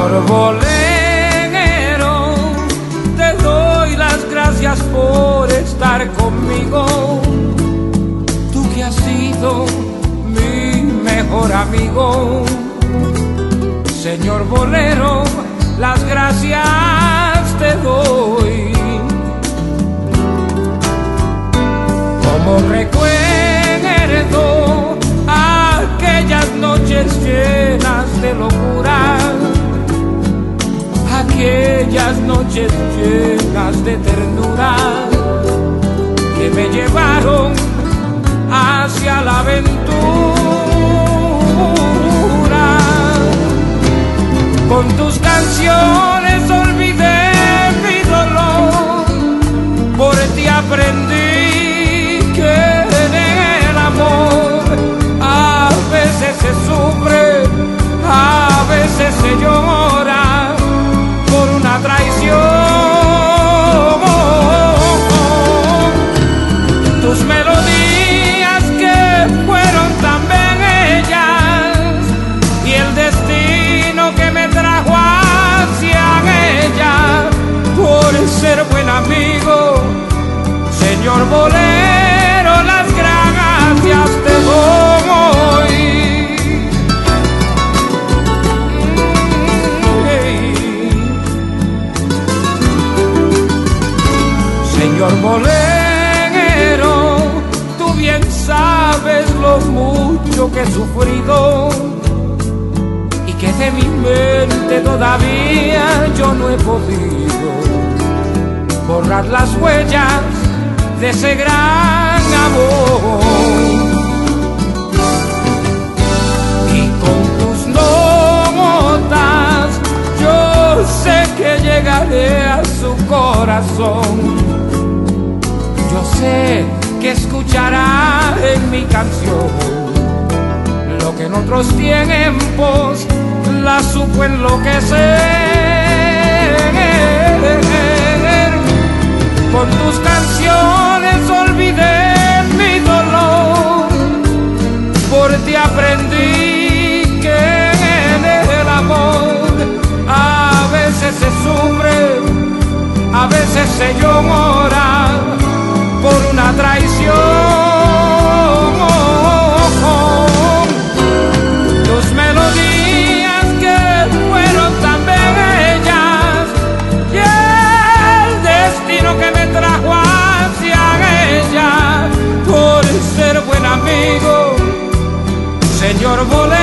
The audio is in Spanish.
Señor bolero, te doy las gracias por estar conmigo. Tú que has sido mi mejor amigo. Señor bolero, las gracias te doy. Como recuerdo aquellas noches llenas de locura, aquellas noches llenas de ternura que me llevaron hacia la aventura. Con tus canciones olvidé mi dolor, por ti aprendí que en el amor a veces se sufre, a veces se llora por una traición. Tus melodías que fueron tan bellas y el destino que me trajo hacia ella, por ser buen amigo, señor bolero, las gracias te doy. Señor bolero, tú bien sabes lo mucho que he sufrido y que de mi mente todavía yo no he podido borrar las huellas de ese gran amor. Y con tus notas yo sé que llegaré a su corazón. Yo sé que escuchará en mi canción lo que en otros tiempos la supo enloquecer. Con tus canciones olvidé mi dolor, por ti aprendí que en el amor a veces se sufre, a veces se llora por una traición. Tus melodías que fueron tan bellas y el destino que me trajo hacia ella, por ser buen amigo, señor bolero.